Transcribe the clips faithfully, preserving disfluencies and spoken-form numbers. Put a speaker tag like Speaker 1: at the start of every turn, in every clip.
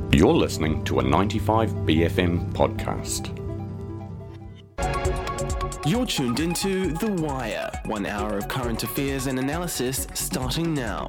Speaker 1: You're listening to a ninety-five B F M podcast.
Speaker 2: You're tuned into The Wire, one hour of current affairs and analysis starting now.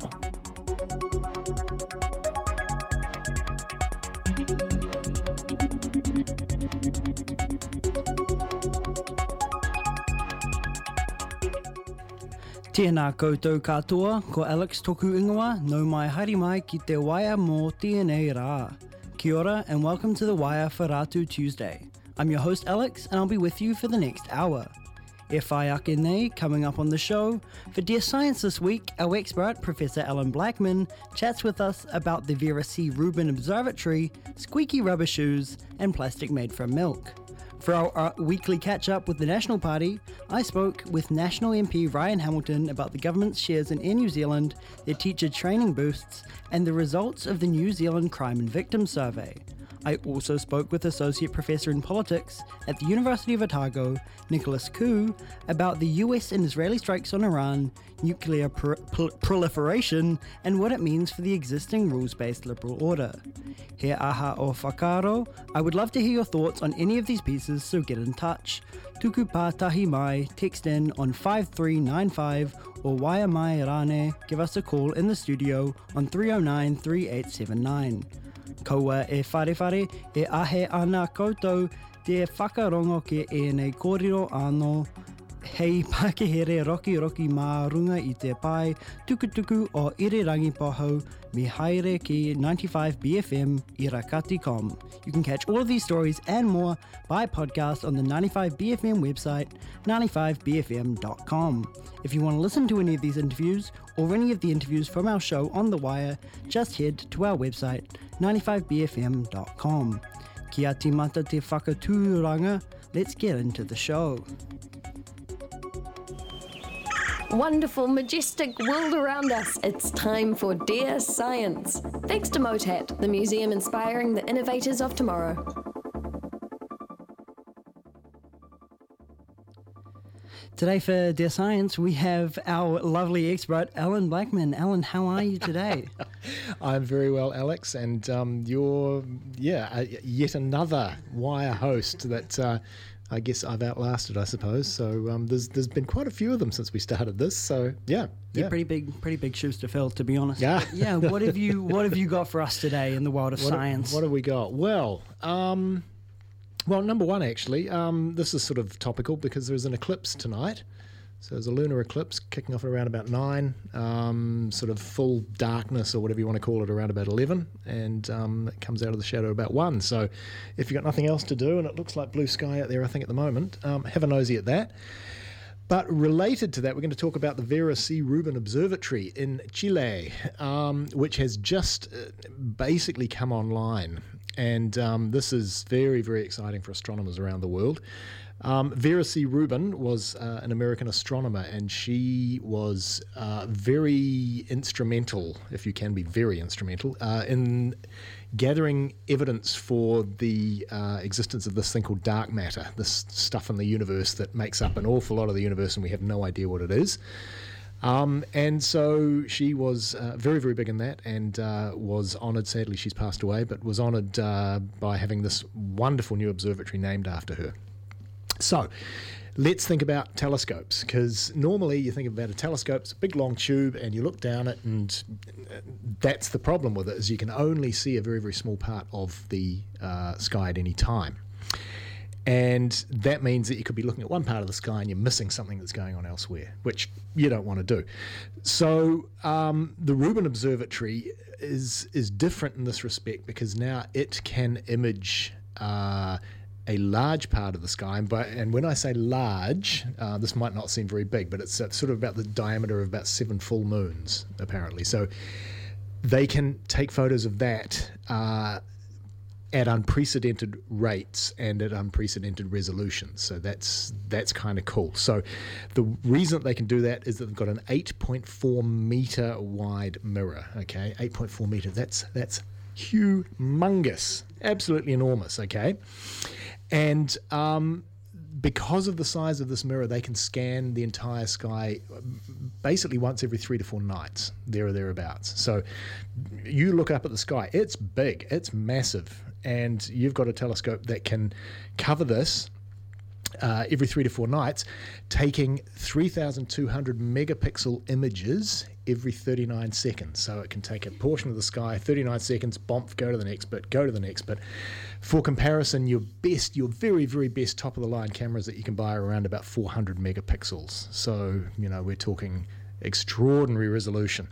Speaker 3: Tēnā koutou katoa, ko Alex toku ingoa, no mai haere mai ki te Wire mō tēnei rā. Kia ora and welcome to The Wire for Ratu Tuesday. I'm your host Alex and I'll be with you for the next hour. E whai ake nei, coming up on the show, for Dear Science this week, our expert, Professor Alan Blackman, chats with us about the Vera C. Rubin Observatory, squeaky rubber shoes, and plastic made from milk. For our, our weekly catch-up with the National Party, I spoke with National M P Ryan Hamilton about the government's shares in Air New Zealand, their teacher training boosts, and the results of the New Zealand Crime and Victims Survey. I also spoke with Associate Professor in Politics at the University of Otago, Nicholas Koo, about the U S and Israeli strikes on Iran, nuclear pro- pro- proliferation, and what it means for the existing rules-based liberal order. He aha o whakaro, I would love to hear your thoughts on any of these pieces, so get in touch. Tuku pā tahi mai, text in on five three nine five, or Waya mai rane, give us a call in the studio on three oh nine, three eight seven nine. Kaua e whare whare, e ahe ana koutou, te whakarongo ke e nei kōrero anō, hei Pakehere roki roki mā runga i te pai, tuku tuku o Irirangi Pohau, me haere ki ninety-five B F M i Rakati dot com. You can catch all of these stories and more by podcast on the ninety-five B F M website, ninety-five b f m dot com. If you want to listen to any of these interviews, or any of the interviews from our show on The Wire, just head to our website, ninety-five b f m dot com. Kia timata te whakatūranga, let's get into the show.
Speaker 4: Wonderful, majestic world around us. It's time for Dear Science. Thanks to MOTAT, the museum inspiring the innovators of tomorrow.
Speaker 3: Today for Dear Science, we have our lovely expert, Alan Blackman. Alan, how are you today?
Speaker 5: I'm very well, Alex, and um, you're, yeah, uh, yet another Wire host that uh, I guess I've outlasted, I suppose. So um, there's there's been quite a few of them since we started this. So yeah,
Speaker 3: yeah,
Speaker 5: yeah.
Speaker 3: pretty big, pretty big shoes to fill, to be honest.
Speaker 5: Yeah,
Speaker 3: but yeah. What have you What have you got for us today in the world of
Speaker 5: what
Speaker 3: science?
Speaker 5: Have, what have we got? Well, um, well, number one, actually, um, this is sort of topical because there's an eclipse tonight. So there's a lunar eclipse kicking off at around about nine, um, sort of full darkness or whatever you want to call it around about eleven, and um, it comes out of the shadow about one. So if you've got nothing else to do, and it looks like blue sky out there, I think, at the moment, um, have a nosy at that. But related to that, we're going to talk about the Vera C. Rubin Observatory in Chile, um, which has just uh, basically come online. And um, this is very, very exciting for astronomers around the world. Um, Vera C. Rubin was uh, an American astronomer, and she was uh, very instrumental, if you can be very instrumental, uh, in gathering evidence for the uh, existence of this thing called dark matter, this stuff in the universe that makes up an awful lot of the universe, and we have no idea what it is. Um, and so she was uh, very, very big in that, and uh, was honoured, sadly she's passed away, but was honoured uh, by having this wonderful new observatory named after her. So let's think about telescopes, because normally you think about a telescope, it's a big long tube, and you look down it, and that's the problem with it, is you can only see a very, very small part of the uh, sky at any time. And that means that you could be looking at one part of the sky and you're missing something that's going on elsewhere, which you don't want to do. So um, the Rubin Observatory is is different in this respect, because now it can image uh, a large part of the sky. And, by, and when I say large, uh, this might not seem very big, but it's uh, sort of about the diameter of about seven full moons, apparently. So they can take photos of that uh, at unprecedented rates and at unprecedented resolutions. So that's that's kind of cool. So the reason that they can do that is that they've got an eight point four meter wide mirror. Okay, eight point four meter. That's that's humongous, absolutely enormous. Okay, and um, because of the size of this mirror, they can scan the entire sky basically once every three to four nights, there or thereabouts. So you look up at the sky, it's big, it's massive, and you've got a telescope that can cover this uh, every three to four nights, taking three thousand two hundred megapixel images every thirty-nine seconds. So it can take a portion of the sky, thirty-nine seconds, bomb, go to the next bit, go to the next bit. For comparison, your best, your very, very best top-of-the-line cameras that you can buy are around about four hundred megapixels. So, you know, we're talking extraordinary resolution.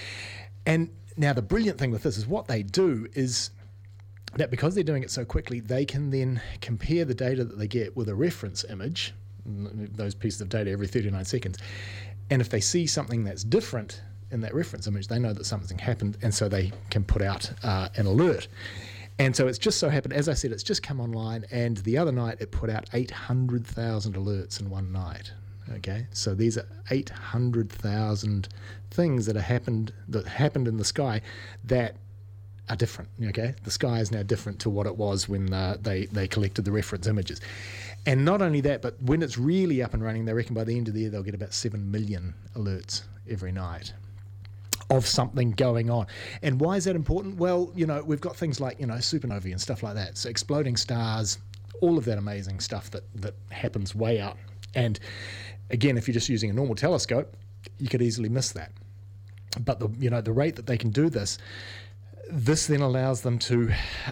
Speaker 5: And now the brilliant thing with this is what they do is that because they're doing it so quickly, they can then compare the data that they get with a reference image, those pieces of data every thirty-nine seconds. And if they see something that's different in that reference image, they know that something happened, and so they can put out uh, an alert. And so it's just so happened, as I said, it's just come online, and the other night it put out eight hundred thousand alerts in one night. Okay, so these are eight hundred thousand things that have happened that happened in the sky that are different. Okay, the sky is now different to what it was when uh, they they collected the reference images. And not only that, but when it's really up and running, they reckon by the end of the year they'll get about seven million alerts every night of something going on. And why is that important? Well, you know, we've got things like, you know, supernovae and stuff like that. So exploding stars, all of that amazing stuff that, that happens way out. And again, if you're just using a normal telescope, you could easily miss that. But the, you know, the rate that they can do this, this then allows them to,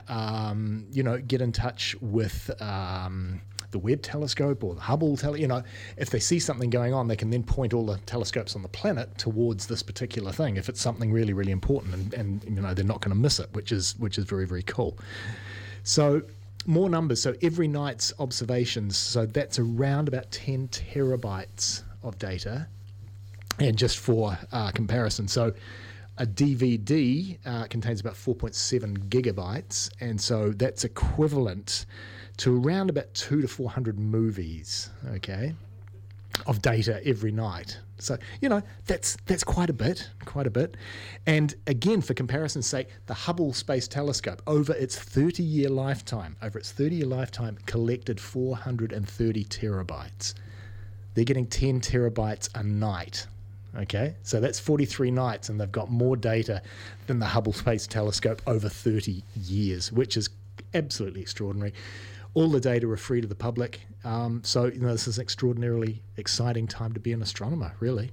Speaker 5: um, you know, get in touch with um, the Webb telescope or the Hubble tele. You know, if they see something going on, they can then point all the telescopes on the planet towards this particular thing. If it's something really, really important, and, and you know, they're not going to miss it, which is which is very, very cool. So more numbers. So every night's observations. So that's around about ten terabytes of data, and just for uh, comparison, so a D V D uh, contains about four point seven gigabytes, and so that's equivalent to around about two to four hundred movies, okay, of data every night. So, you know, that's that's quite a bit, quite a bit. And again, for comparison's sake, the Hubble Space Telescope, over its thirty-year lifetime, over its thirty-year lifetime, collected four hundred thirty terabytes. They're getting ten terabytes a night. Okay, so that's forty-three nights, and they've got more data than the Hubble Space Telescope over thirty years, which is absolutely extraordinary. All the data are free to the public, um, so you know this is an extraordinarily exciting time to be an astronomer, really.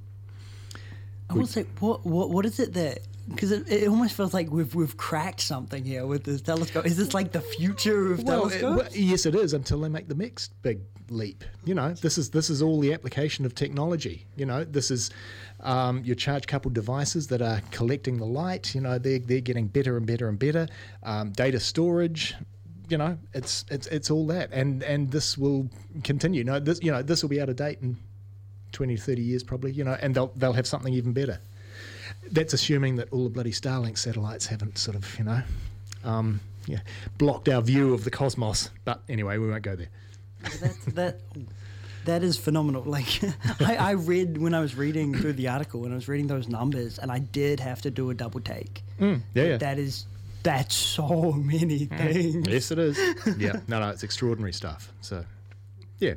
Speaker 3: I will say, what what what is it that? Because it, it almost feels like we've we've cracked something here with this telescope. Is this like the future of
Speaker 5: well,
Speaker 3: telescopes?
Speaker 5: It, well, yes, it is, until they make the next big leap. You know, this is this is all the application of technology. You know, this is um, your charge coupled devices that are collecting the light. You know, they're they're getting better and better and better. Um, data storage. You know, it's it's it's all that, and and this will continue. No, this you know this will be out of date in twenty to thirty years probably. You know, and they'll they'll have something even better. That's assuming that all the bloody Starlink satellites haven't sort of, you know, um, yeah, blocked our view of the cosmos. But anyway, we won't go there.
Speaker 3: That's, that that is phenomenal. Like I, I read when I was reading through the article, when I was reading those numbers, and I did have to do a double take.
Speaker 5: Mm, yeah, yeah.
Speaker 3: That is that's so many things.
Speaker 5: Yes, it is. Yeah, no, no, it's extraordinary stuff. So, yeah.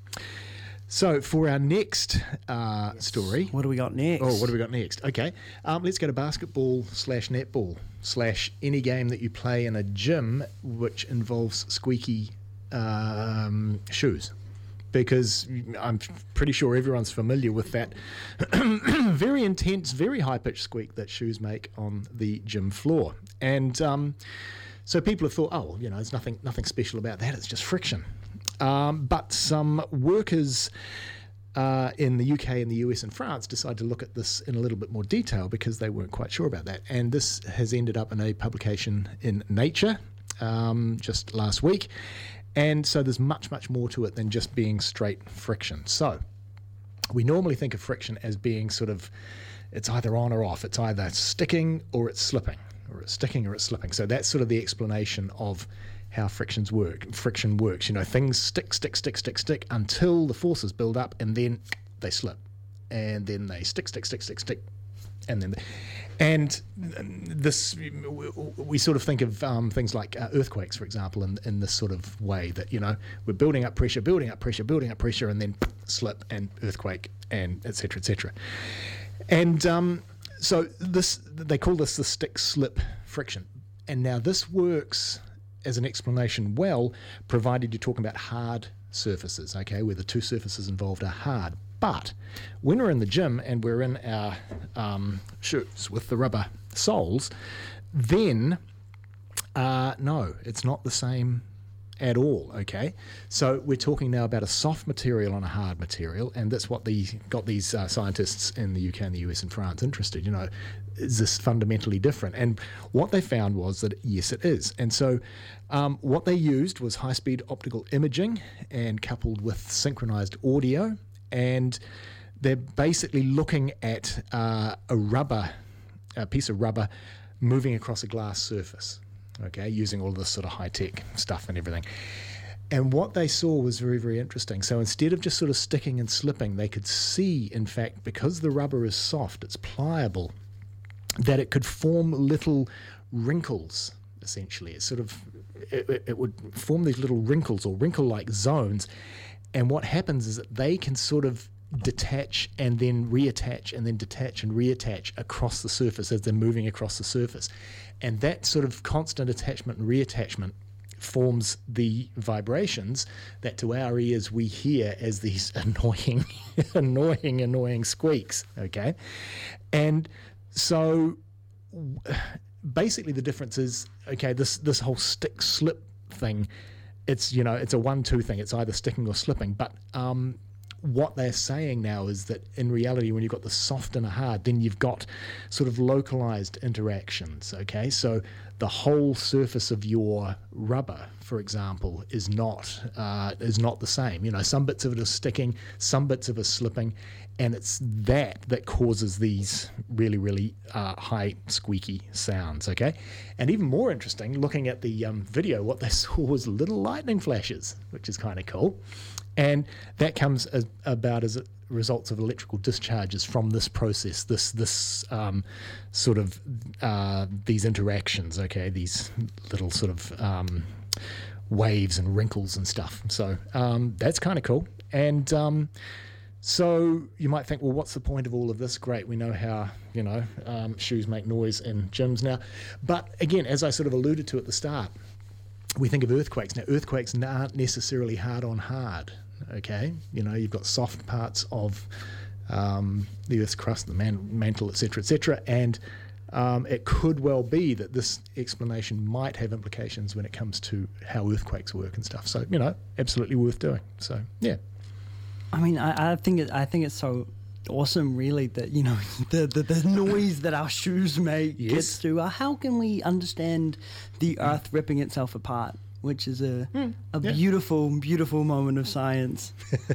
Speaker 5: So for our next uh, yes. story,
Speaker 3: what do we got next?
Speaker 5: Oh, what do we got next? Okay, um, let's go to basketball slash netball slash any game that you play in a gym which involves squeaky um, shoes, because I'm pretty sure everyone's familiar with that very intense, very high pitched squeak that shoes make on the gym floor, and um, so people have thought, oh, you know, there's nothing nothing special about that. It's just friction. Um, but some workers uh, in the U K and the U S and France decided to look at this in a little bit more detail because they weren't quite sure about that. And this has ended up in a publication in Nature um, just last week. And so there's much, much more to it than just being straight friction. So we normally think of friction as being sort of, it's either on or off. It's either sticking or it's slipping, or it's sticking or it's slipping. So that's sort of the explanation of how frictions work. Friction works. You know, things stick, stick, stick, stick, stick until the forces build up, and then they slip, and then they stick, stick, stick, stick, stick, and then, and this we sort of think of um, things like uh, earthquakes, for example, in in this sort of way that, you know, we're building up pressure, building up pressure, building up pressure, and then slip and earthquake and et cetera, et cetera. And um, so this they call this the stick slip friction, and now this works as an explanation well, provided you're talking about hard surfaces, okay, where the two surfaces involved are hard. But when we're in the gym and we're in our um, shoes with the rubber soles, then uh, no, it's not the same at all, okay? So we're talking now about a soft material on a hard material, and that's what the got these uh, scientists in the U K and the U S and France interested, you know, is this fundamentally different? And what they found was that yes, it is. And so um, what they used was high-speed optical imaging and coupled with synchronized audio, and they're basically looking at uh, a rubber, a piece of rubber moving across a glass surface, okay, using all this sort of high-tech stuff and everything. And what they saw was very, very interesting. So instead of just sort of sticking and slipping, they could see, in fact, because the rubber is soft, it's pliable, that it could form little wrinkles, essentially. It sort of, it, it would form these little wrinkles or wrinkle-like zones. And what happens is that they can sort of detach and then reattach and then detach and reattach across the surface as they're moving across the surface. And that sort of constant attachment and reattachment forms the vibrations that to our ears we hear as these annoying, annoying, annoying squeaks, okay? And so basically the difference is, okay, this, this whole stick-slip thing, it's, you know, it's a one-two thing. It's either sticking or slipping. But um, what they're saying now is that in reality, when you've got the soft and a hard, then you've got sort of localized interactions, okay? So the whole surface of your rubber, for example, is not uh, is not the same. You know, some bits of it are sticking, some bits of it are slipping, and it's that that causes these really, really uh, high squeaky sounds, okay? And even more interesting, looking at the um, video, what they saw was little lightning flashes, which is kind of cool. And that comes as, about as a results of electrical discharges from this process, this this um, sort of uh, these interactions, okay, these little sort of um, waves and wrinkles and stuff. So um, that's kind of cool. And um, so you might think, well, what's the point of all of this? Great, we know how, you know, um, shoes make noise in gyms now. But again, as I sort of alluded to at the start, we think of earthquakes. Now, earthquakes aren't necessarily hard on hard. Okay, you know, you've got soft parts of um, the Earth's crust, the man- mantle, et cetera, et cetera, and um, it could well be that this explanation might have implications when it comes to how earthquakes work and stuff. So, you know, absolutely worth doing. So, yeah.
Speaker 3: I mean, I, I think it, I think it's so awesome, really, that, you know, the the, the noise that our shoes make
Speaker 5: Yes.
Speaker 3: gets to. Uh, how can we understand the Earth ripping itself apart? Which is a mm, a yeah. beautiful, beautiful moment of science.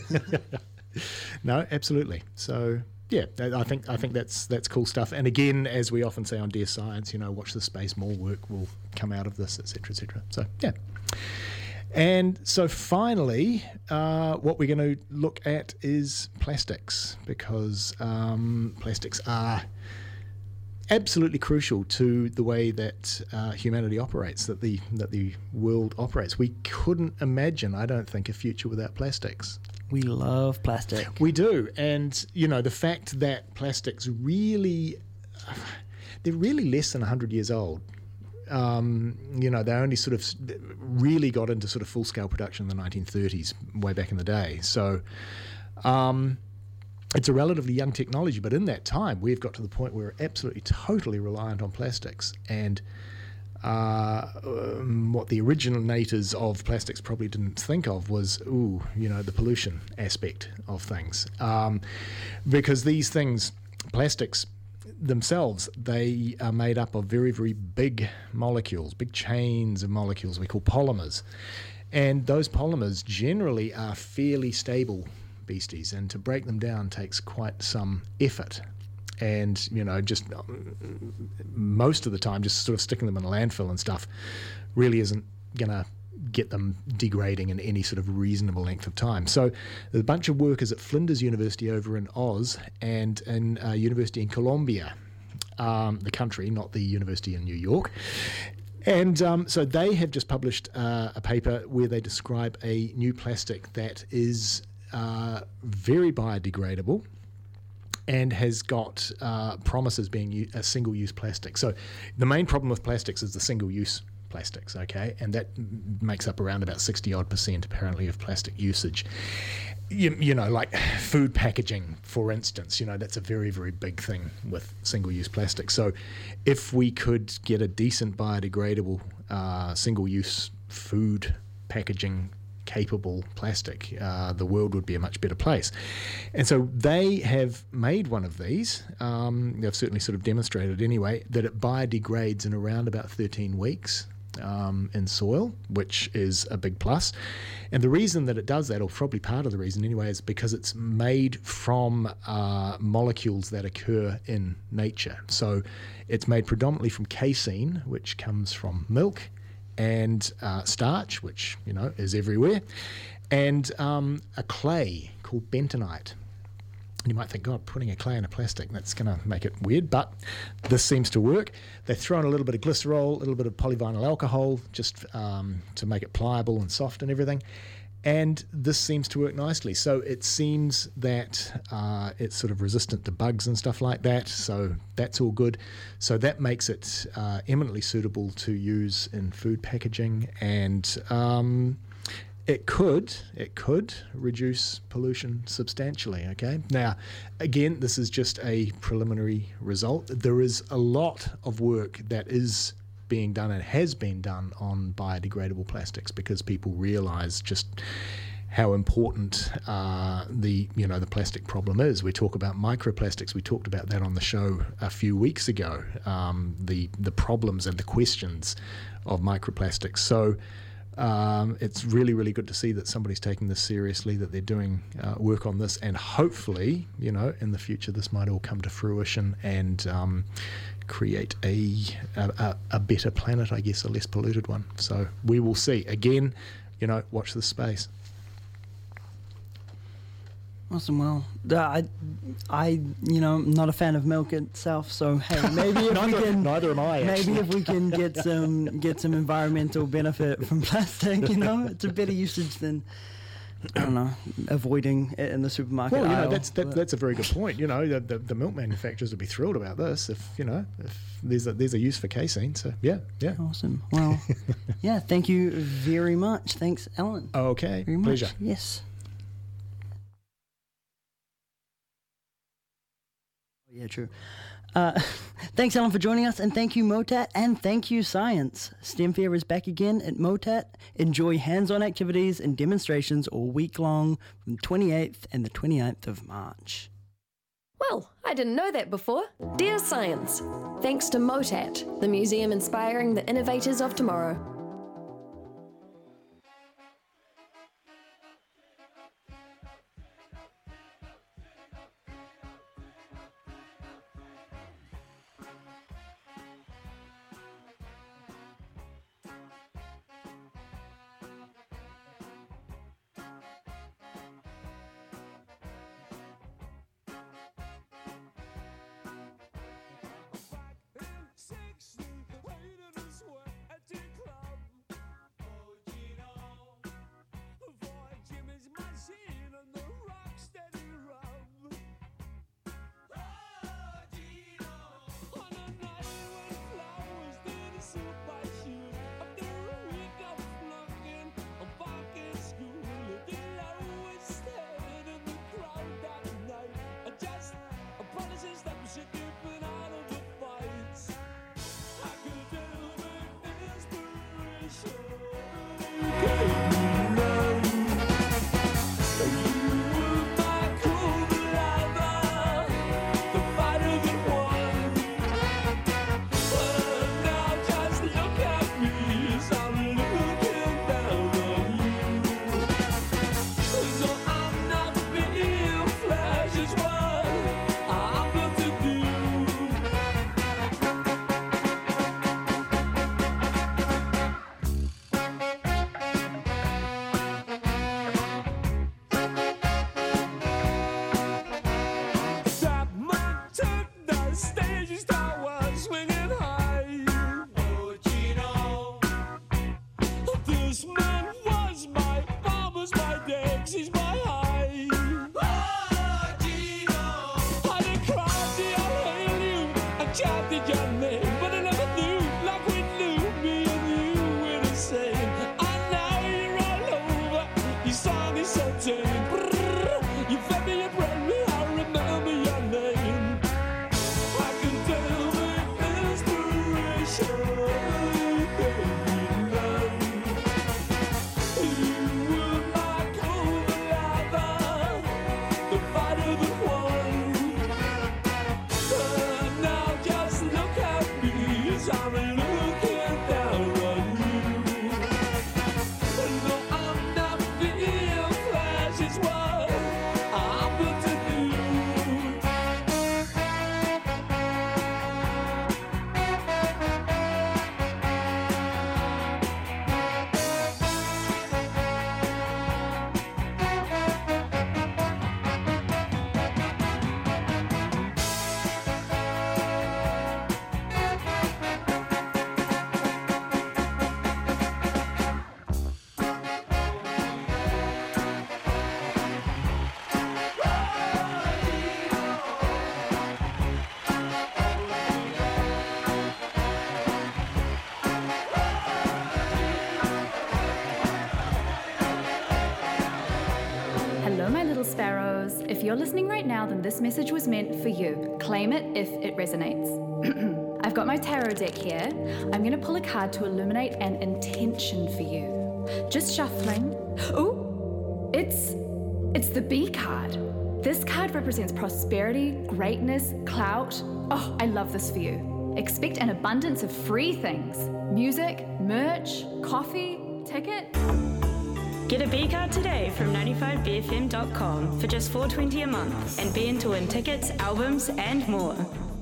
Speaker 5: No, absolutely. So yeah, I think I think that's that's cool stuff. And again, as we often say on Dear Science, you know, watch the space, more work will come out of this, et cetera, et cetera. So yeah. And so finally, uh, what we're going to look at is plastics, because um, plastics are absolutely crucial to the way that uh, humanity operates, that the that the world operates. We couldn't imagine, I don't think, a future without plastics.
Speaker 3: We love plastic.
Speaker 5: We do. And, you know, the fact that plastics really, they're really less than one hundred years old. Um, you know, they only sort of really got into sort of full-scale production in the nineteen thirties, way back in the day. So, um, it's a relatively young technology, but in that time, we've got to the point where we're absolutely totally reliant on plastics. And uh, um, what the originators of plastics probably didn't think of was, ooh, you know, the pollution aspect of things. Um, because these things, plastics themselves, they are made up of very, very big molecules, big chains of molecules we call polymers. And those polymers generally are fairly stable beasties, and to break them down takes quite some effort. And, you know, just most of the time, just sort of sticking them in a landfill and stuff really isn't going to get them degrading in any sort of reasonable length of time. So there's a bunch of workers at Flinders University over in Oz and in uh, University in Colombia um, the country, not the university in New York. And um, so they have just published uh, a paper where they describe a new plastic that is uh, very biodegradable and has got uh, promises being u- a single-use plastic. So the main problem with plastics is the single-use plastics, okay? And that m- makes up around about sixty odd percent apparently of plastic usage. You, you know, like food packaging, for instance, you know, that's a very, very big thing with single-use plastic. So if we could get a decent biodegradable uh, single-use food packaging capable plastic, uh, the world would be a much better place. And so they have made one of these. Um, they've certainly sort of demonstrated anyway that it biodegrades in around about thirteen weeks. Um, in soil, which is a big plus. And the reason that it does that, or probably part of the reason anyway, is because it's made from uh, molecules that occur in nature. So it's made predominantly from casein, which comes from milk, and uh, starch, which, you know, is everywhere, and um, a clay called bentonite. You might think, God, putting a clay in a plastic, that's going to make it weird, but this seems to work. They throw in a little bit of glycerol, a little bit of polyvinyl alcohol, just um, to make it pliable and soft and everything. And this seems to work nicely. So it seems that uh, it's sort of resistant to bugs and stuff like that. So that's all good. So that makes it uh, eminently suitable to use in food packaging, and um, It could, it could reduce pollution substantially, okay? Now, again, this is just a preliminary result. There is a lot of work that is being done and has been done on biodegradable plastics because people realise just how important uh, the you know the plastic problem is. We talk about microplastics. We talked about that on the show a few weeks ago. Um, the the problems and the questions of microplastics. So. Um, it's really, really good to see that somebody's taking this seriously, that they're doing uh, work on this, and hopefully, you know, in the future, this might all come to fruition and um, create a, a a better planet, I guess, a less polluted one. So we will see. Again, you know, watch this space.
Speaker 3: Awesome. Well, uh, I, I, you know, I'm not a fan of milk itself. So hey, maybe if
Speaker 5: neither,
Speaker 3: we can,
Speaker 5: neither am I.
Speaker 3: maybe
Speaker 5: Actually.
Speaker 3: if we can get some get some environmental benefit from plastic, you know, it's a better usage than I don't know, avoiding it in the supermarket.
Speaker 5: Well, you know,
Speaker 3: aisle,
Speaker 5: that's that,
Speaker 3: but-
Speaker 5: that's a very good point. You know, the, the the milk manufacturers would be thrilled about this if you know if there's a there's a use for casein. So yeah, yeah.
Speaker 3: Awesome. Well, yeah. Thank you very much. Thanks, Ellen.
Speaker 5: Okay,
Speaker 3: Very much.
Speaker 5: pleasure.
Speaker 3: Yes. Yeah, true. Uh, thanks, Ellen, for joining us, and thank you, MOTAT, and thank you, Science. STEM Fair is back again at MOTAT. Enjoy hands-on activities and demonstrations all week long from the twenty-eighth and the twenty-ninth of March.
Speaker 4: Well, I didn't know that before. Dear Science, thanks to MOTAT, the museum inspiring the innovators of tomorrow.
Speaker 6: Sexy, waiting to sweat at your club. you're listening right now, then this message was meant for you. Claim it if it resonates. I've got my tarot deck here. I'm going to pull a card to illuminate an intention for you. Just shuffling. Ooh, it's it's the B card. This card represents prosperity, greatness, clout. Oh, I love this for you. Expect an abundance of free things. Music, merch, coffee, ticket.
Speaker 7: Get a B card today from ninety-five B F M dot com for just four dollars and twenty cents a month and be in to win tickets, albums and more.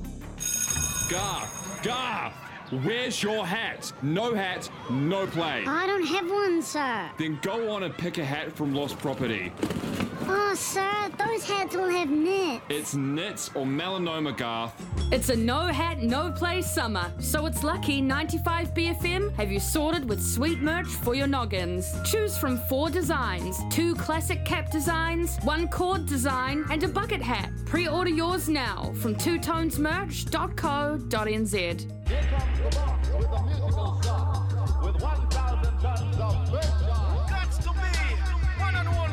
Speaker 8: Garth, Garth, where's your hat? No hat, no play.
Speaker 9: I don't have one, sir.
Speaker 8: Then go on and pick a hat from Lost Property.
Speaker 9: Oh, sir, those hats all have knits.
Speaker 8: It's knits or melanoma, Garth.
Speaker 10: It's a no hat, no play summer, so it's lucky ninety-five B F M have you sorted with sweet merch for your noggins. Choose from four designs, two classic cap designs, one cord design, and a bucket hat. Pre-order yours now from two tones merch dot co dot n z.
Speaker 11: Here comes the boss with a musical star, with one thousand tons of pressure. That's to me, one and only.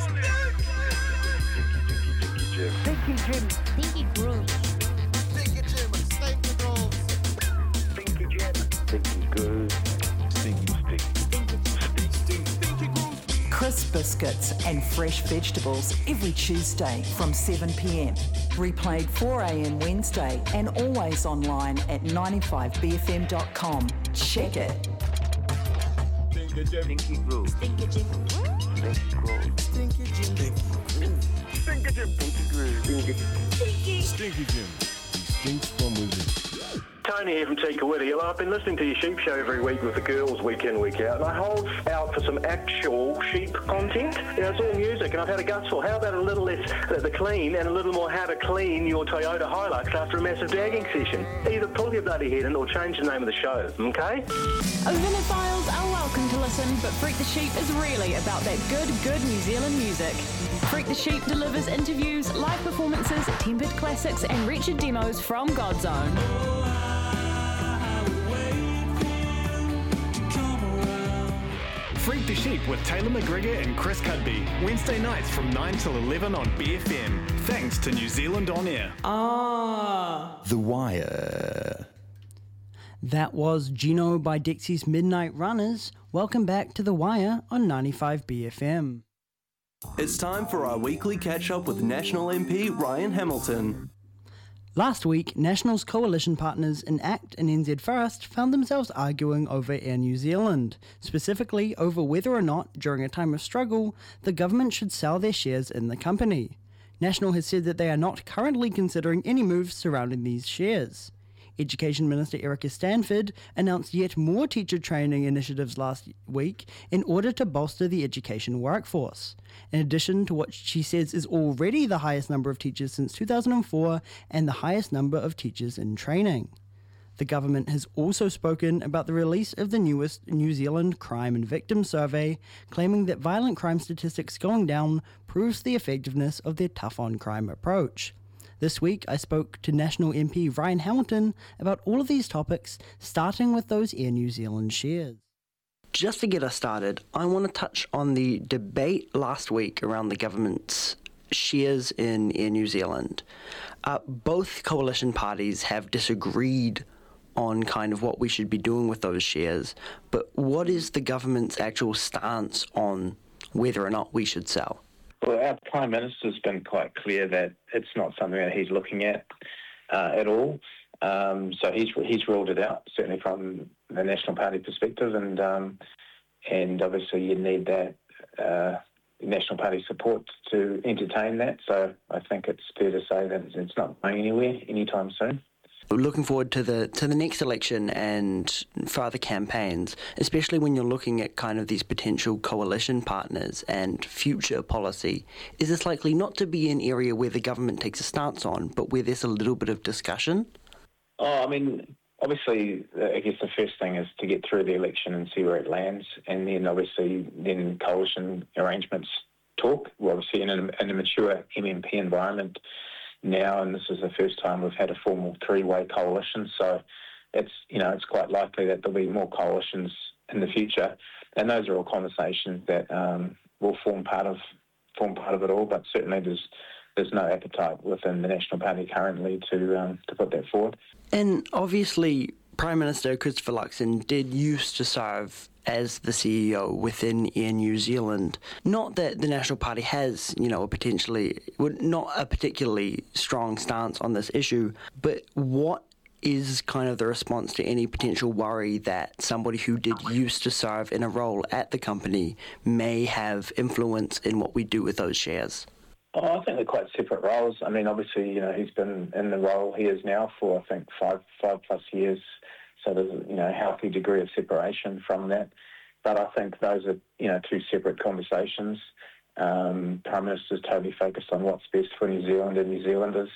Speaker 12: Stinky Jim.
Speaker 9: Stinky Groove.
Speaker 11: Stinky Jim. Stinky Groove.
Speaker 12: Stinky Jim. Stinky Groove.
Speaker 11: Stinky Stinky. Stinky Stinky. Stinky Groove.
Speaker 13: Crisp biscuits and fresh vegetables every Tuesday from seven p m. Replayed four a m Wednesday and always online at ninety-five B F M dot com. Check it.
Speaker 11: Stinky Jim.
Speaker 12: Stinky Groove.
Speaker 9: Stinky Jim.
Speaker 12: Stinky Groove.
Speaker 11: Stinky Jim.
Speaker 12: Stinky Jim. Stinky Groove. Stinky
Speaker 9: Stinky.
Speaker 8: Stinky Jim. He stinks from within.
Speaker 14: Tony here from Tikawiti. Well, I've been listening to your sheep show every week with the girls, week in, week out, and I hold out for some actual sheep content. You know, it's all music, and I've had a gutful. How about a little less uh, the clean and a little more how to clean your Toyota Hilux after a massive dagging session? Either pull your bloody head in or change the name of the show, okay?
Speaker 10: Ovinophiles are welcome to listen, but Freak the Sheep is really about that good, good New Zealand music. Freak the Sheep delivers interviews, live performances, tempered classics, and wretched demos from Godzone.
Speaker 2: Freak the Sheep with Taylor McGregor and Chris Cudby. Wednesday nights from nine till eleven on B F M. Thanks to New Zealand On Air.
Speaker 3: Ah.
Speaker 15: The Wire.
Speaker 3: That was Gino by Dixie's Midnight Runners. Welcome back to The Wire on ninety-five B F M.
Speaker 16: It's time for our weekly catch-up with National M P Ryan Hamilton.
Speaker 3: Last week, National's coalition partners in ACT and N Z First found themselves arguing over Air New Zealand, specifically over whether or not, during a time of struggle, the government should sell their shares in the company. National has said that they are not currently considering any moves surrounding these shares. Education Minister Erica Stanford announced yet more teacher training initiatives last week in order to bolster the education workforce, in addition to what she says is already the highest number of teachers since two thousand four and the highest number of teachers in training. The government has also spoken about the release of the newest New Zealand Crime and Victim Survey, claiming that violent crime statistics going down proves the effectiveness of their tough-on-crime approach. This week, I spoke to National M P Ryan Hamilton about all of these topics, starting with those Air New Zealand shares. Just to get us started, I want to touch on the debate last week around the government's shares in Air New Zealand. Uh, both coalition parties have disagreed on kind of what we should be doing with those shares, but what is the government's actual stance on whether or not we should sell?
Speaker 17: Well, our Prime Minister's been quite clear that it's not something that he's looking at uh, at all. Um, so he's he's ruled it out, certainly from the National Party perspective, and um, and obviously you need that uh, National Party support to entertain that. So I think it's fair to say that it's not going anywhere anytime soon.
Speaker 3: Looking forward to the to the next election and further campaigns, especially when you're looking at kind of these potential coalition partners and future policy. Is this likely not to be an area where the government takes a stance on, but where there's a little bit of discussion?
Speaker 17: Oh, I mean, obviously, I guess the first thing is to get through the election and see where it lands, and then obviously then coalition arrangements talk. We're obviously in a, in a mature M M P environment now, and this is the first time we've had a formal three-way coalition, so it's, you know, it's quite likely that there'll be more coalitions in the future, and those are all conversations that um, will form part of form part of it all. But certainly there's there's no appetite within the National Party currently to um, to put that forward.
Speaker 3: And obviously, Prime Minister Christopher Luxon did used to serve as the C E O within Air New Zealand. Not that the National Party has, you know, a potentially, not a particularly strong stance on this issue, but what is kind of the response to any potential worry that somebody who did used to serve in a role at the company may have influence in what we do with those shares?
Speaker 17: Oh, I think they're quite separate roles. I mean, obviously, you know, he's been in the role he is now for, I think, five, five plus years. So there's, you know, a healthy degree of separation from that. But I think those are, you know, two separate conversations. Um, Prime Minister's totally focused on what's best for New Zealand and New Zealanders,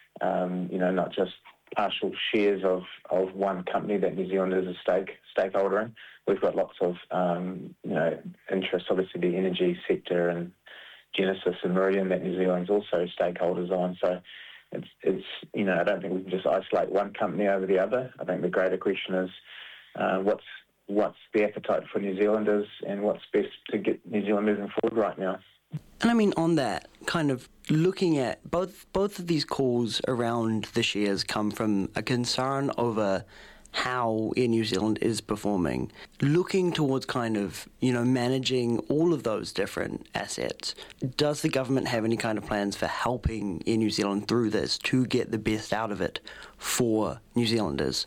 Speaker 17: um, you know, not just partial shares of, of one company that New Zealand is a stake stakeholder in. We've got lots of, um, you know, interests, obviously the energy sector and Genesis and Meridian that New Zealand's also stakeholders on. So it's, it's, you know, I don't think we can just isolate one company over the other. I think the greater question is uh, what's what's the appetite for New Zealanders and what's best to get New Zealand moving forward right now.
Speaker 3: And I mean, on that, kind of looking at both both of these calls around the shares come from a concern over how Air New Zealand is performing. Looking towards kind of, you know, managing all of those different assets, does the government have any kind of plans for helping Air New Zealand through this to get the best out of it for New Zealanders?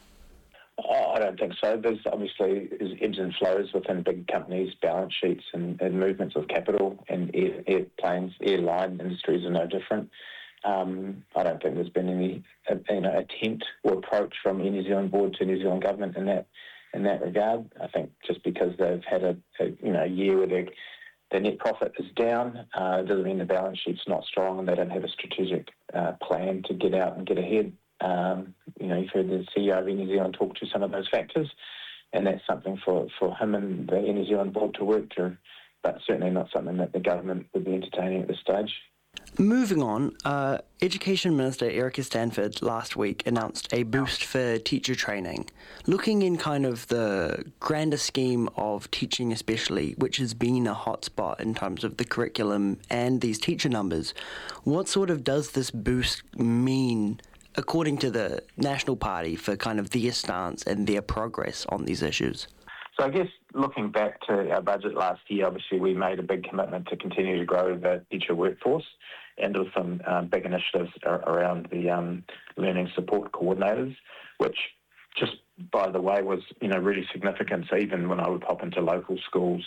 Speaker 17: Oh, I don't think so. There's obviously ebbs and flows within big companies' balance sheets and, and movements of capital, and air, airplanes, airline industries are no different. Um, I don't think there's been any uh, you know, attempt or approach from the New Zealand board to New Zealand government in that in that regard. I think just because they've had a, a you know year where their their net profit is down, uh, doesn't mean the balance sheet's not strong and they don't have a strategic uh, plan to get out and get ahead. Um, you know, you've heard the C E O of Air New Zealand talk to some of those factors, and that's something for, for him and the Air New Zealand board to work through, but certainly not something that the government would be entertaining at this stage.
Speaker 3: Moving on, uh, Education Minister Erica Stanford last week announced a boost for teacher training. Looking in kind of the grander scheme of teaching especially, which has been a hotspot in terms of the curriculum and these teacher numbers, what sort of does this boost mean according to the National Party for kind of their stance and their progress on these issues?
Speaker 17: So I guess looking back to our budget last year, obviously we made a big commitment to continue to grow the teacher workforce, and there were some um, big initiatives around the um, learning support coordinators, which just by the way was you know really significant. So even when I would pop into local schools,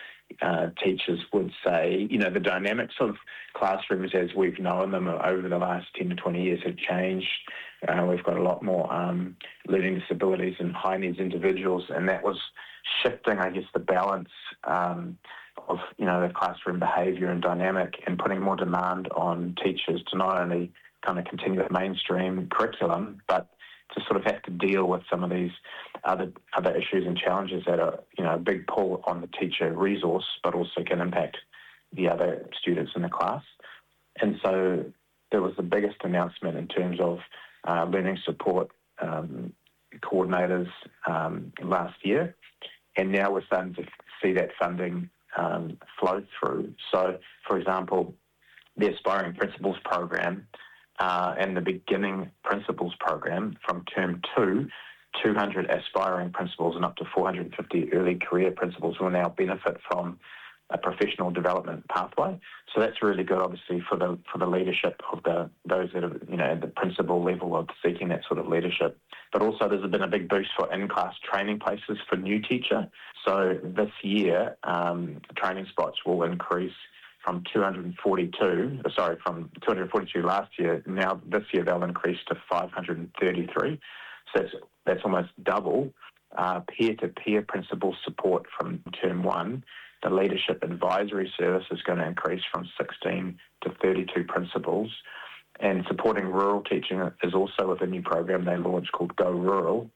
Speaker 17: uh, teachers would say, you know, the dynamics of classrooms as we've known them over the last ten to twenty years have changed. Uh, we've got a lot more um, learning disabilities and high needs individuals, and that was shifting, I guess, the balance um, of, you know, the classroom behaviour and dynamic, and putting more demand on teachers to not only kind of continue the mainstream curriculum, but to sort of have to deal with some of these other other issues and challenges that are, you know, a big pull on the teacher resource, but also can impact the other students in the class. And so there was the biggest announcement in terms of uh, learning support um, coordinators um, last year. And now we're starting to see that funding um, flow through. So, for example, the Aspiring Principals program uh, and the Beginning Principals program from term two, two hundred aspiring principals and up to four hundred fifty early career principals will now benefit from a professional development pathway. So that's really good, obviously, for the for the leadership of the those that are, you know, at the principal level of seeking that sort of leadership. But also there's been a big boost for in-class training places for new teacher. So this year, um, training spots will increase from two hundred forty-two, sorry, from two hundred forty-two last year. Now this year they'll increase to five hundred thirty-three. So that's, that's almost double. Uh, peer-to-peer principal support from term one. The Leadership Advisory Service is going to increase from sixteen to thirty-two principals. And supporting rural teaching is also with a new program they launched called Go Rural.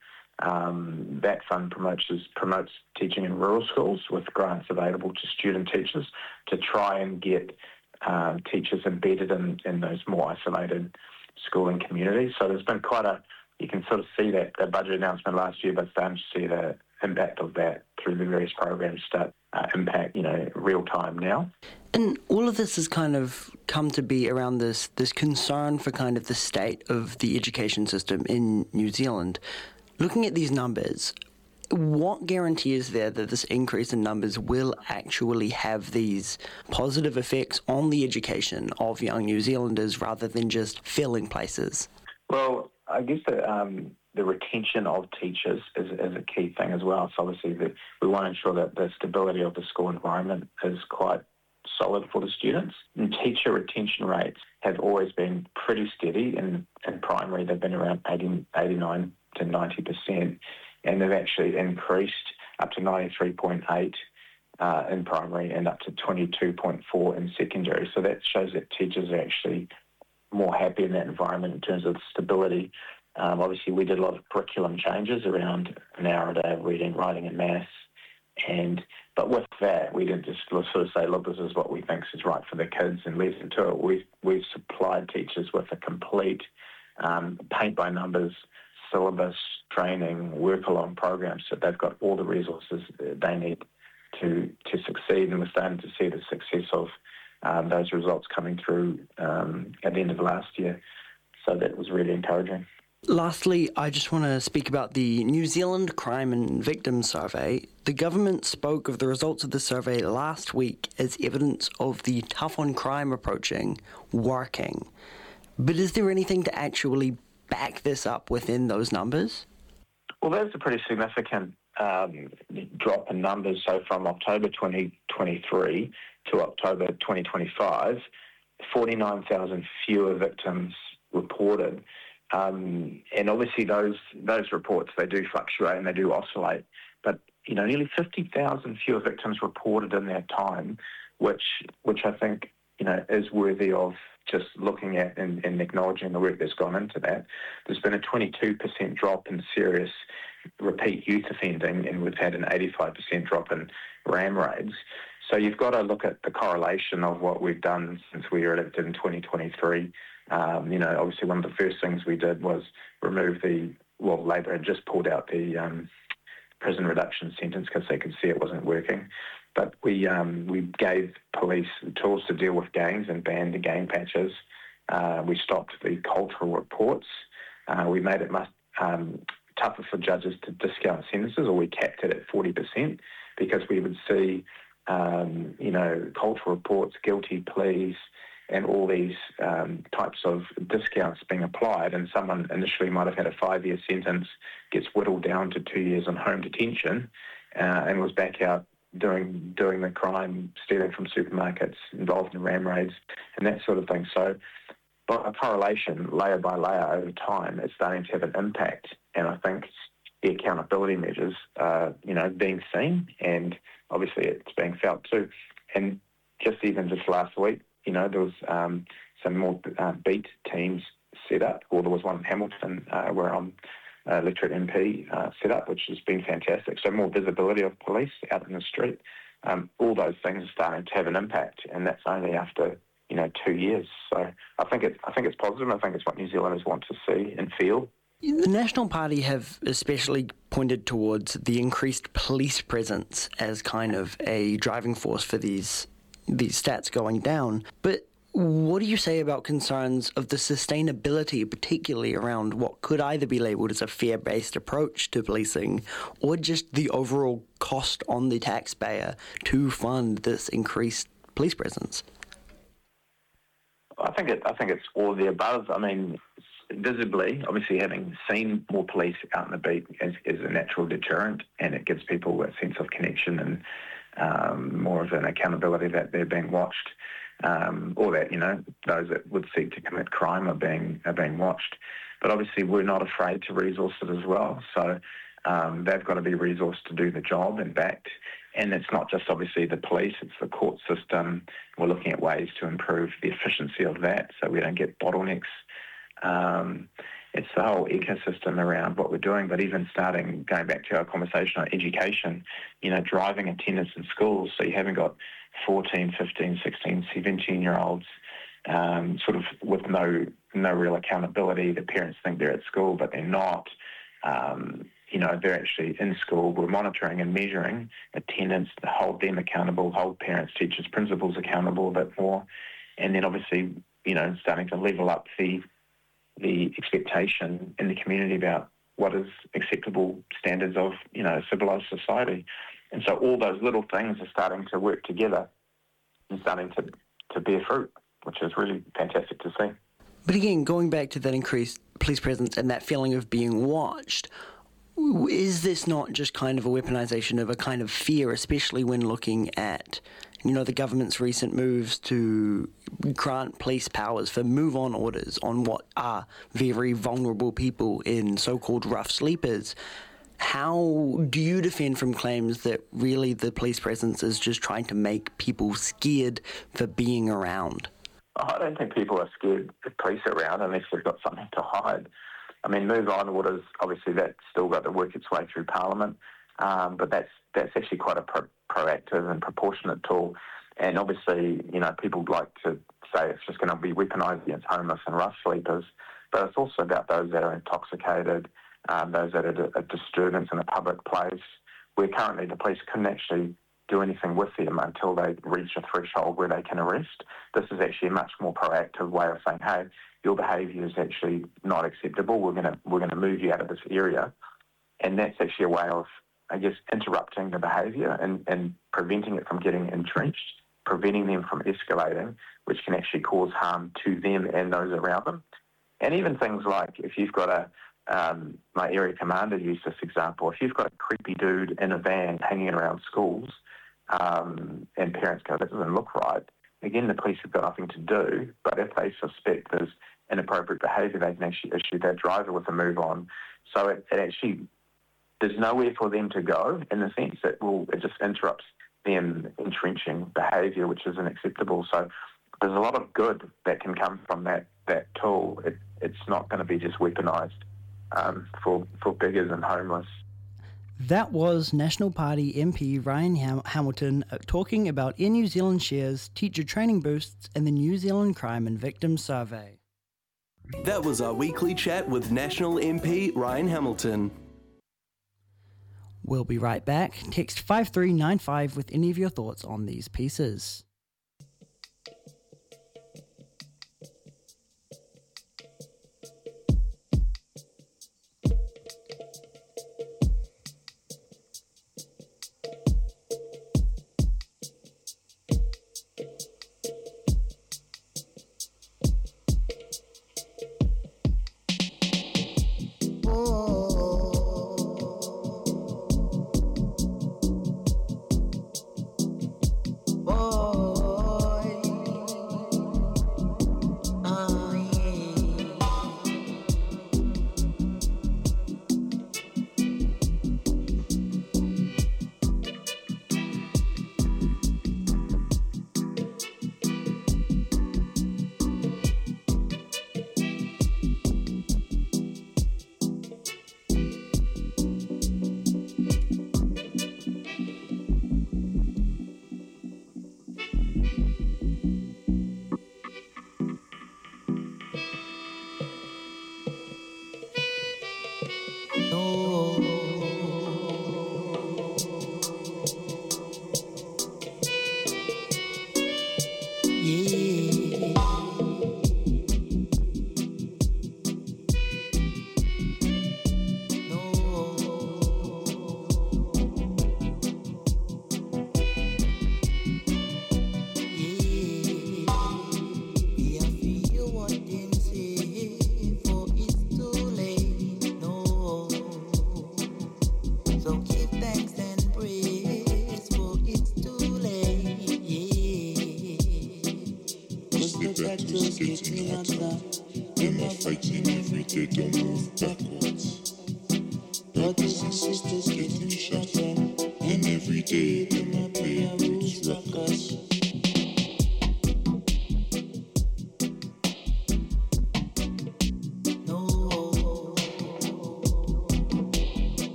Speaker 17: Um, that fund promotes, promotes teaching in rural schools with grants available to student teachers to try and get uh, teachers embedded in, in those more isolated schooling communities. So there's been quite a, you can sort of see that, that budget announcement last year, but starting to see the impact of that through the various programs start uh, impact, you know, real time now.
Speaker 3: And all of this has kind of come to be around this this concern for kind of the state of the education system in New Zealand. Looking at these numbers, what guarantee is there that this increase in numbers will actually have these positive effects on the education of young New Zealanders rather than just filling places?
Speaker 17: Well, I guess that um, the retention of teachers is, is a key thing as well. So obviously the, we want to ensure that the stability of the school environment is quite solid for the students. And teacher retention rates have always been pretty steady. In, in primary, they've been around eighty, eighty-nine to ninety percent, and they've actually increased up to ninety-three point eight uh, in primary and up to twenty-two point four in secondary. So that shows that teachers are actually more happy in that environment in terms of stability. Um, obviously, we did a lot of curriculum changes around an hour a day of reading, writing and maths. And but with that, we didn't just sort of say, look, this is what we think is right for the kids and leave them to it. We've, we've supplied teachers with a complete um, paint-by-numbers syllabus, training, work-along programs, so they've got all the resources they need to to succeed. And we're starting to see the success of um, those results coming through um, at the end of last year. So that was really encouraging.
Speaker 3: Lastly, I just want to speak about the New Zealand Crime and Victims Survey. The government spoke of the results of the survey last week as evidence of the tough on crime approaching working. But is there anything to actually back this up within those numbers?
Speaker 17: Well, that's a pretty significant um, drop in numbers. So from October twenty twenty-three to October twenty twenty-five, forty-nine thousand fewer victims reported. Um, and obviously those those reports, they do fluctuate and they do oscillate. But, you know, nearly fifty thousand fewer victims reported in that time, which which I think, you know, is worthy of just looking at and, and acknowledging the work that's gone into that. There's been a twenty-two percent drop in serious repeat youth offending, and we've had an eighty-five percent drop in RAM raids. So you've got to look at the correlation of what we've done since we were elected in twenty twenty-three. Um, you know, obviously one of the first things we did was remove the, well, Labor had just pulled out the um, prison reduction sentence because they could see it wasn't working. But we um, we gave police tools to deal with gangs and banned the gang patches. Uh, we stopped the cultural reports. Uh, we made it much um, tougher for judges to discount sentences, or we capped it at forty percent, because we would see, um, you know, cultural reports, guilty pleas, and all these um, types of discounts being applied, and someone initially might have had a five-year sentence, gets whittled down to two years on home detention, uh, and was back out doing doing the crime, stealing from supermarkets, involved in ram raids, and that sort of thing. So by a correlation, layer by layer over time, it's starting to have an impact, and I think the accountability measures are, you know, being seen, and obviously it's being felt too. And just even just last week, you know, there was um, some more uh, beat teams set up, or there was one in Hamilton uh, where I'm uh, electorate M P uh, set up, which has been fantastic. So more visibility of police out in the street. Um, all those things are starting to have an impact, and that's only after, you know, two years. So I think it's I think it's positive. I think it's what New Zealanders want to see and feel.
Speaker 3: The National Party have especially pointed towards the increased police presence as kind of a driving force for these these stats going down. But what do you say about concerns of the sustainability, particularly around what could either be labelled as a fear-based approach to policing, or just the overall cost on the taxpayer to fund this increased police presence?
Speaker 17: I think it, I think it's all of the above. I mean, visibly, obviously having seen more police out in the beat is, is a natural deterrent, and it gives people a sense of connection and um, more of an accountability that they're being watched, um, or that, you know, those that would seek to commit crime are being are being watched. But obviously we're not afraid to resource it as well. So um, they've got to be resourced to do the job and backed. And it's not just obviously the police, it's the court system. We're looking at ways to improve the efficiency of that so we don't get bottlenecks. Um, it's the whole ecosystem around what we're doing, but even starting, going back to our conversation on education, you know, driving attendance in schools, so you haven't got fourteen, fifteen, sixteen, seventeen-year-olds um, sort of with no no real accountability. The parents think they're at school, but they're not. Um, you know, they're actually in school, we're monitoring and measuring attendance to hold them accountable, hold parents, teachers, principals accountable a bit more, and then obviously, you know, starting to level up the the expectation in the community about what is acceptable standards of, you know, civilised society. And so all those little things are starting to work together and starting to, to bear fruit, which is really fantastic to see.
Speaker 3: But again, going back to that increased police presence and that feeling of being watched, is this not just kind of a weaponization of a kind of fear, especially when looking at, you know, the government's recent moves to grant police powers for move-on orders on what are very vulnerable people in so-called rough sleepers? How do you defend from claims that really the police presence is just trying to make people scared for being around?
Speaker 17: I don't think people are scared of police around unless they've got something to hide. I mean, move-on orders, obviously that's still got to work its way through Parliament, um, but that's that's actually quite a pro- proactive and proportionate tool. And obviously, you know, people like to say it's just going to be weaponised against homeless and rough sleepers, but it's also about those that are intoxicated, um, those that are a disturbance in a public place, where currently the police couldn't actually do anything with them until they reach a threshold where they can arrest. This is actually a much more proactive way of saying, hey, your behaviour is actually not acceptable. We're going to we're going to move you out of this area, and that's actually a way of, I guess, interrupting the behaviour and, and preventing it from getting entrenched, preventing them from escalating, which can actually cause harm to them and those around them. And even things like if you've got a um, my area commander used this example. If you've got a creepy dude in a van hanging around schools, um, and parents go, that doesn't look right. Again, the police have got nothing to do, but if they suspect there's inappropriate behaviour, they can actually issue that driver with a move on. So it, it actually, there's nowhere for them to go in the sense that will it just interrupts them entrenching behaviour, which isn't acceptable. So there's a lot of good that can come from that, that tool. It, it's not going to be just weaponised um, for, for beggars and homeless.
Speaker 3: That was National Party M P Ryan Ham- Hamilton uh, talking about Air New Zealand shares, teacher training boosts, and the New Zealand Crime and Victims Survey.
Speaker 16: That was our weekly chat with National M P Ryan Hamilton.
Speaker 3: We'll be right back. Text five three nine five with any of your thoughts on these pieces.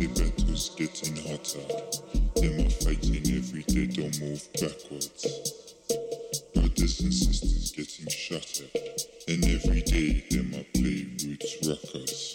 Speaker 15: say battle's getting hotter. Them are fighting every day, don't move backwards. Brothers and sisters getting shot at. And every day them are play roots rockers.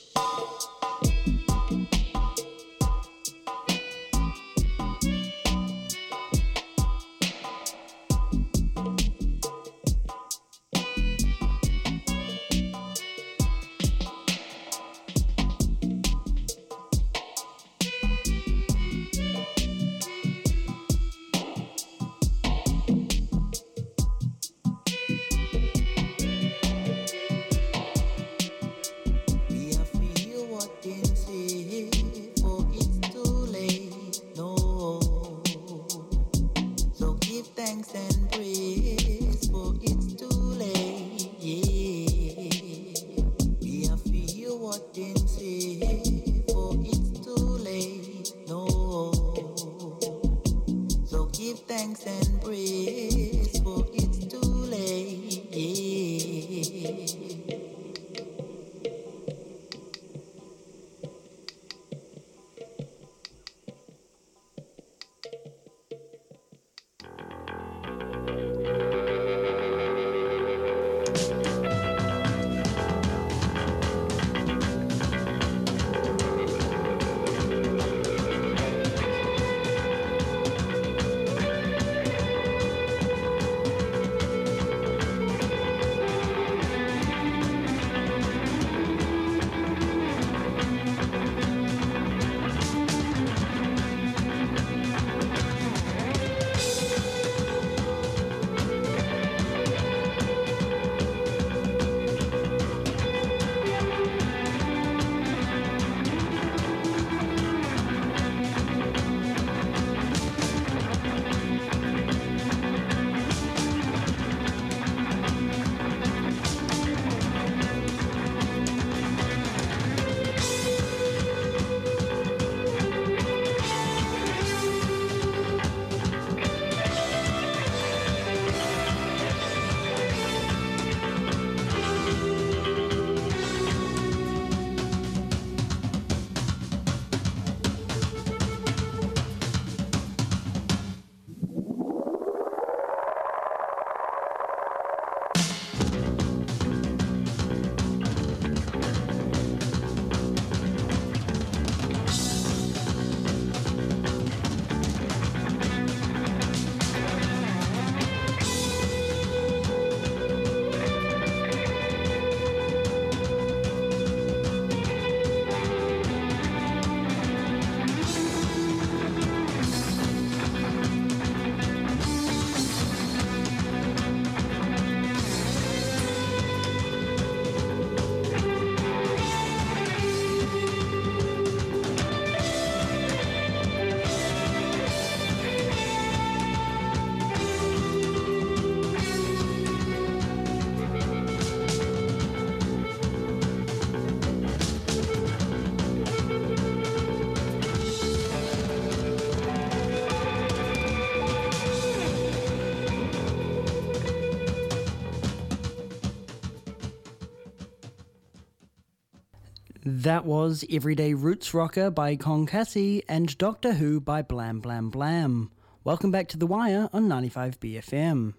Speaker 3: That was Everyday Roots Rocker by Konkasi and Doctor Who by Blam Blam Blam. Welcome back to The Wire on ninety-five B F M.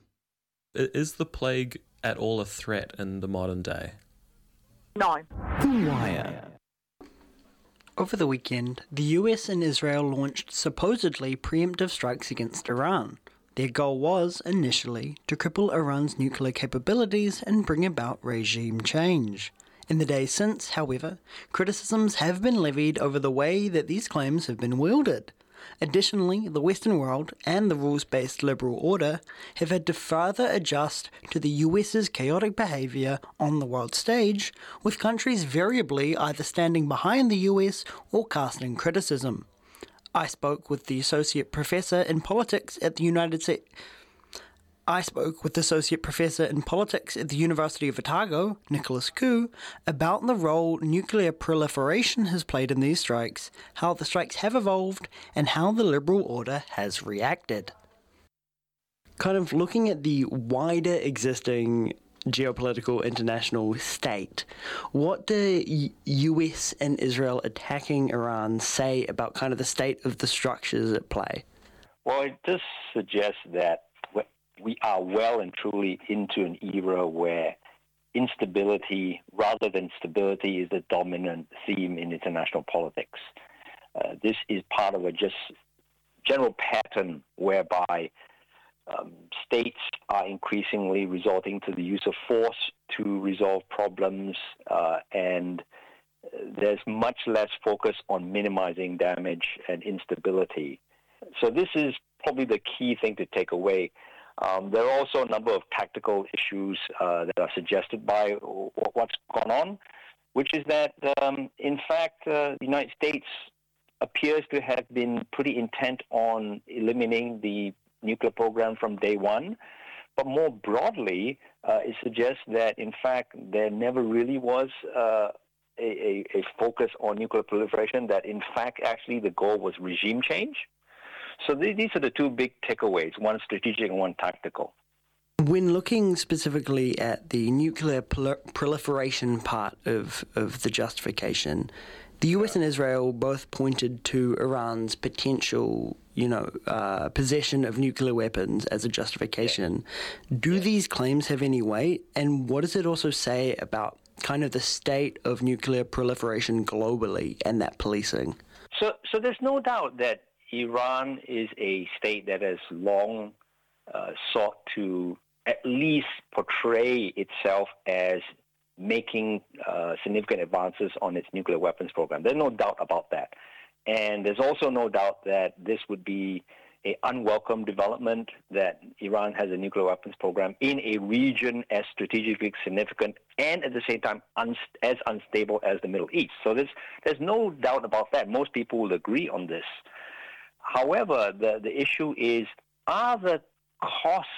Speaker 18: Is the plague at all a threat in the modern day?
Speaker 19: No.
Speaker 3: The Wire. Over the weekend, the U S and Israel launched supposedly preemptive strikes against Iran. Their goal was, initially, to cripple Iran's nuclear capabilities and bring about regime change. In the days since, however, criticisms have been levied over the way that these claims have been wielded. Additionally, the Western world and the rules-based liberal order have had to further adjust to the US's chaotic behaviour on the world stage, with countries variably either standing behind the U S or casting criticism. I spoke with the Associate Professor in Politics at the United States... I spoke with Associate Professor in Politics at the University of Otago, Nicholas Koo, about the role nuclear proliferation has played in these strikes, how the strikes have evolved, and how the liberal order has reacted. Kind of looking at the wider existing geopolitical international state. What do U- U.S. and Israel attacking Iran say about kind of the state of the structures at play?
Speaker 19: Well, it does suggest that we are well and truly into an era where instability rather than stability is the dominant theme in international politics. Uh, this is part of a just general pattern whereby um, states are increasingly resorting to the use of force to resolve problems, uh, and there's much less focus on minimizing damage and instability. So this is probably the key thing to take away. Um, there are also a number of tactical issues uh, that are suggested by what's gone on, which is that, um, in fact, uh, the United States appears to have been pretty intent on eliminating the nuclear program from day one. But more broadly, uh, it suggests that, in fact, there never really was uh, a, a focus on nuclear proliferation, that, in fact, actually the goal was regime change. So these are the two big takeaways, one strategic and one tactical.
Speaker 3: When looking specifically at the nuclear prol- proliferation part of, of the justification, the U S and Israel both pointed to Iran's potential, you know, uh, possession of nuclear weapons as a justification. Do these claims have any weight? And what does it also say about kind of the state of nuclear proliferation globally and that policing?
Speaker 19: So, so there's no doubt that Iran is a state that has long uh, sought to at least portray itself as making uh, significant advances on its nuclear weapons program. There's no doubt about that. And there's also no doubt that this would be an unwelcome development, that Iran has a nuclear weapons program in a region as strategically significant and at the same time un- as unstable as the Middle East. So there's, there's no doubt about that. Most people will agree on this. However, the, the issue is, are the costs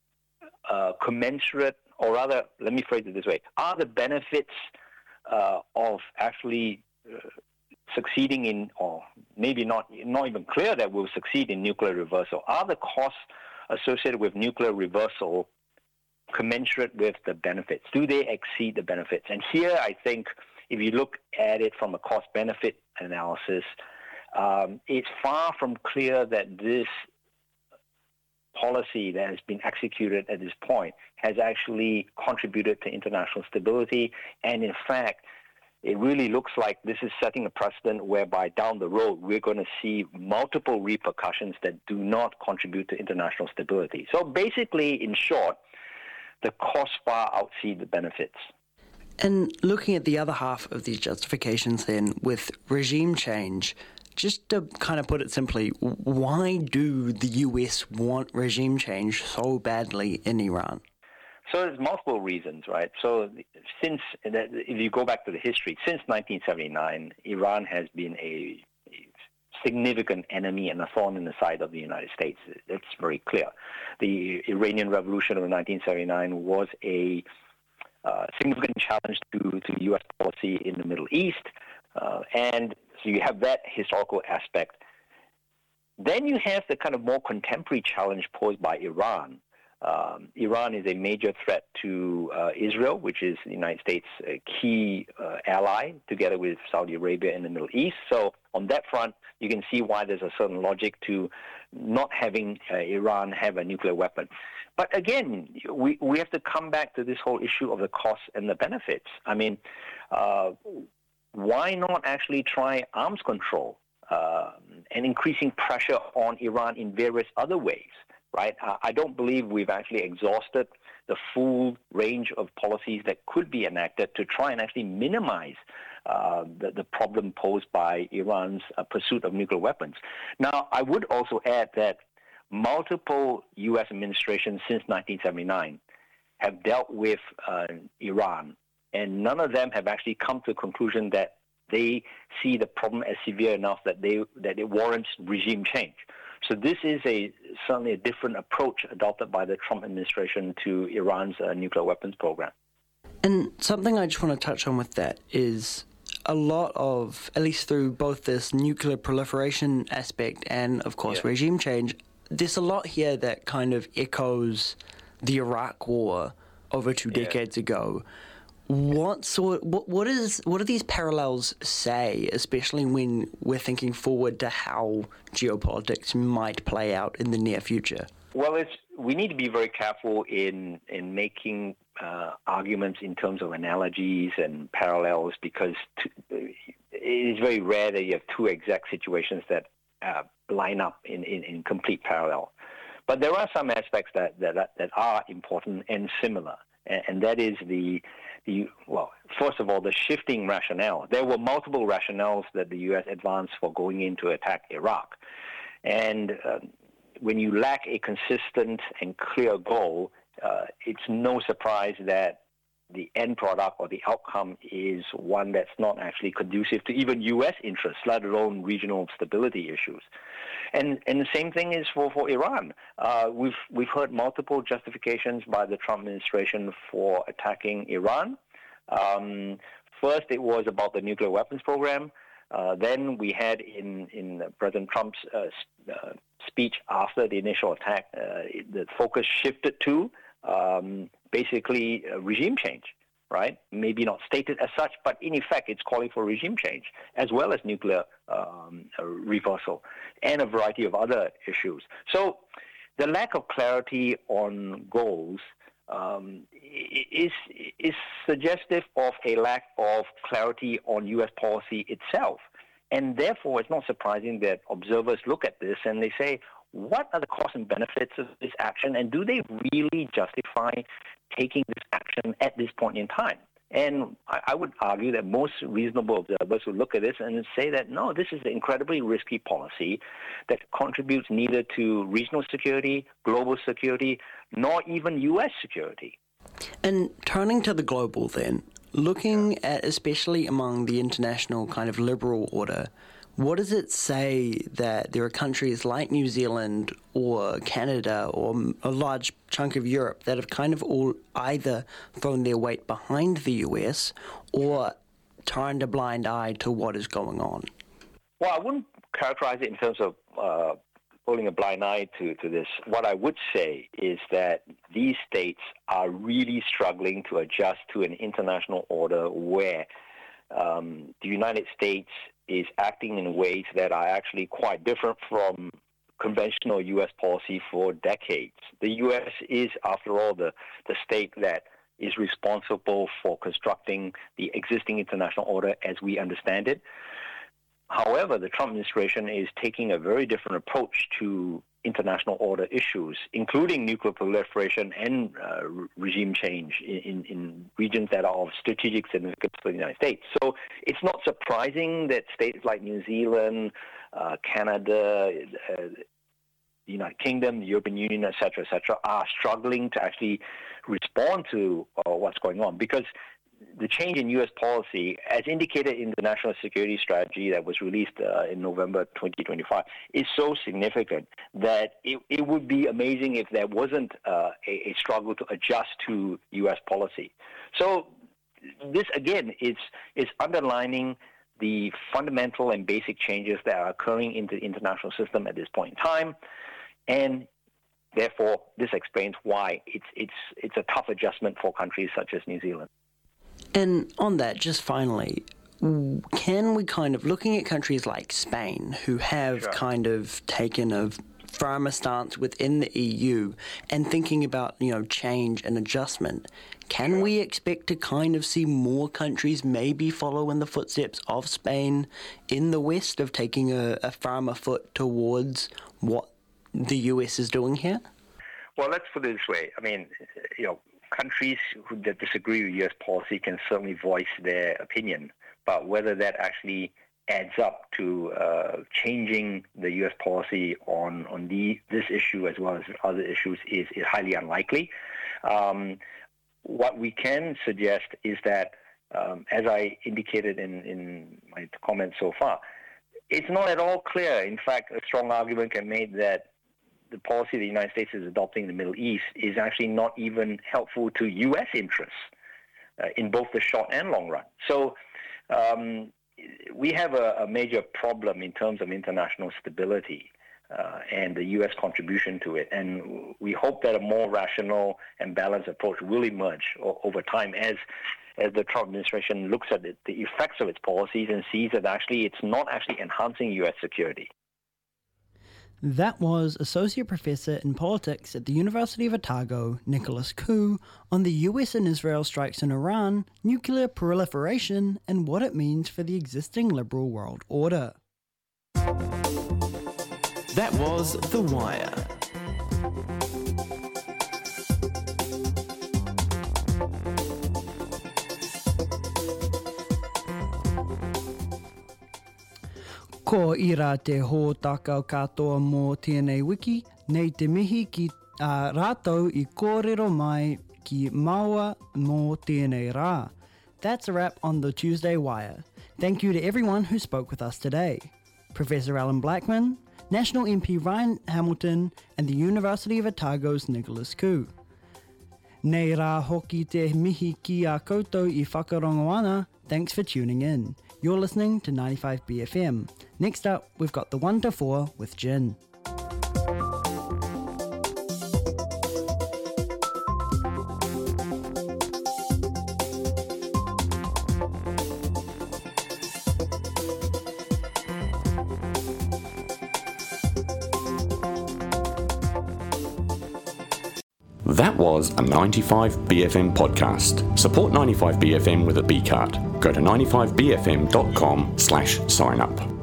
Speaker 19: uh, commensurate, or rather, let me phrase it this way, are the benefits uh, of actually uh, succeeding in, or maybe not, not even clear that we'll succeed in nuclear reversal, are the costs associated with nuclear reversal commensurate with the benefits? Do they exceed the benefits? And here, I think, if you look at it from a cost-benefit analysis, Um, it's far from clear that this policy that has been executed at this point has actually contributed to international stability. And in fact, it really looks like this is setting a precedent whereby down the road we're going to see multiple repercussions that do not contribute to international stability. So basically, in short, the costs far outseed the benefits.
Speaker 3: And looking at the other half of these justifications then, with regime change, just to kind of put it simply, why do the U S want regime change so badly in Iran?
Speaker 19: So there's multiple reasons, right? So since, if you go back to the history, since nineteen seventy-nine, Iran has been a significant enemy and a thorn in the side of the United States. It's very clear. The Iranian Revolution of nineteen seventy-nine was a uh, significant challenge to, to U S policy in the Middle East, uh, and so you have that historical aspect. Then you have the kind of more contemporary challenge posed by Iran. Um, Iran is a major threat to uh, Israel, which is the United States' uh, key uh, ally, together with Saudi Arabia in the Middle East. So on that front, you can see why there's a certain logic to not having uh, Iran have a nuclear weapon. But again, we, we have to come back to this whole issue of the costs and the benefits. I mean, uh, why not actually try arms control uh, and increasing pressure on Iran in various other ways, right? Uh, I don't believe we've actually exhausted the full range of policies that could be enacted to try and actually minimize uh, the, the problem posed by Iran's uh, pursuit of nuclear weapons. Now, I would also add that multiple U S administrations since nineteen seventy-nine have dealt with uh, Iran, and none of them have actually come to the conclusion that they see the problem as severe enough that they that it warrants regime change. So this is a certainly a different approach adopted by the Trump administration to Iran's uh, nuclear weapons program.
Speaker 3: And something I just want to touch on with that is a lot of, at least through both this nuclear proliferation aspect and, of course, yeah. regime change, there's a lot here that kind of echoes the Iraq War, over two yeah. decades ago. What sort? What what is? What do these parallels say, especially when we're thinking forward to how geopolitics might play out in the near future?
Speaker 19: Well, it's we need to be very careful in in making uh, arguments in terms of analogies and parallels, because to, it is very rare that you have two exact situations that uh, line up in, in, in complete parallel. But there are some aspects that that, that are important and similar, and, and that is the the well, first of all, the shifting rationale. There were multiple rationales that the U S advanced for going in to attack Iraq, and uh, when you lack a consistent and clear goal, uh, it's no surprise that the end product or the outcome is one that's not actually conducive to even U S interests, let alone regional stability issues. And and the same thing is for, for Iran. Uh, we've we've heard multiple justifications by the Trump administration for attacking Iran. Um, first, it was about the nuclear weapons program. Uh, then we had in, in President Trump's uh, uh, speech after the initial attack, uh, the focus shifted to um, basically uh, regime change, right? Maybe not stated as such, but in effect it's calling for regime change, as well as nuclear um, reversal, and a variety of other issues. So the lack of clarity on goals um, is, is suggestive of a lack of clarity on U S policy itself. And therefore, it's not surprising that observers look at this and they say, what are the costs and benefits of this action, and do they really justify taking this action at this point in time? And I, I would argue that most reasonable observers would look at this and say that, no, this is an incredibly risky policy that contributes neither to regional security, global security, nor even U S security.
Speaker 3: And turning to the global then, looking at especially among the international kind of liberal order, what does it say that there are countries like New Zealand or Canada or a large chunk of Europe that have kind of all either thrown their weight behind the U S or turned a blind eye to what is going on?
Speaker 19: Well, I wouldn't characterize it in terms of uh, pulling a blind eye to, to this. What I would say is that these states are really struggling to adjust to an international order where um, the United States is acting in ways that are actually quite different from conventional U S policy for decades. The U S is, after all, the, the state that is responsible for constructing the existing international order as we understand it. However, the Trump administration is taking a very different approach to international order issues, including nuclear proliferation and uh, re- regime change in, in, in regions that are of strategic significance for the United States. So it's not surprising that states like New Zealand, uh, Canada, uh, the United Kingdom, the European Union, et cetera, et cetera, are struggling to actually respond to uh, what's going on, because the change in U S policy, as indicated in the National Security Strategy that was released uh, in November twenty twenty-five, is so significant that it, it would be amazing if there wasn't uh, a, a struggle to adjust to U S policy. So this, again, is, is underlining the fundamental and basic changes that are occurring in the international system at this point in time, and therefore this explains why it's, it's, it's a tough adjustment for countries such as New Zealand.
Speaker 3: And on that, just finally, can we kind of, looking at countries like Spain, who have sure. kind of taken a firmer stance within the E U and thinking about, you know, change and adjustment, can sure. we expect to kind of see more countries maybe follow in the footsteps of Spain in the West of taking a, a firmer foot towards what the U S is doing here?
Speaker 19: Well, let's put it this way. I mean, you know, countries who that disagree with U S policy can certainly voice their opinion, but whether that actually adds up to uh, changing the U S policy on on the, this issue as well as other issues is, is highly unlikely. Um, what we can suggest is that, um, as I indicated in, in my comments so far, it's not at all clear. In fact, a strong argument can be made that the policy the United States is adopting in the Middle East is actually not even helpful to U S interests uh, in both the short and long run. So um, we have a, a major problem in terms of international stability. uh, and the U S contribution to it. And we hope that a more rational and balanced approach will emerge o- over time as as the Trump administration looks at it, the effects of its policies and sees that actually it's not actually enhancing U S security.
Speaker 3: That was Associate Professor in Politics at the University of Otago, Nicholas Koo, on the U S and Israel strikes in Iran, nuclear proliferation, and what it means for the existing liberal world order.
Speaker 16: That was The Wire.
Speaker 3: Ko ira te hōtakau katoa mō tēnei wiki, nei te mihi ki uh, rātou I kōrero mai ki maua mō tēnei rā. That's a wrap on the Tuesday Wire. Thank you to everyone who spoke with us today. Professor Alan Blackman, National M P Ryan Hamilton, and the University of Otago's Nicholas Koo. Nei rā hoki te mihi ki a koutou I whakarongo ana. Thanks for tuning in. You're listening to ninety-five B F M. Next up, we've got the one to four with Jin.
Speaker 1: That was a ninety-five B F M podcast. Support ninety-five B F M with a B card. Go to ninety-five B F M dot com slash sign up.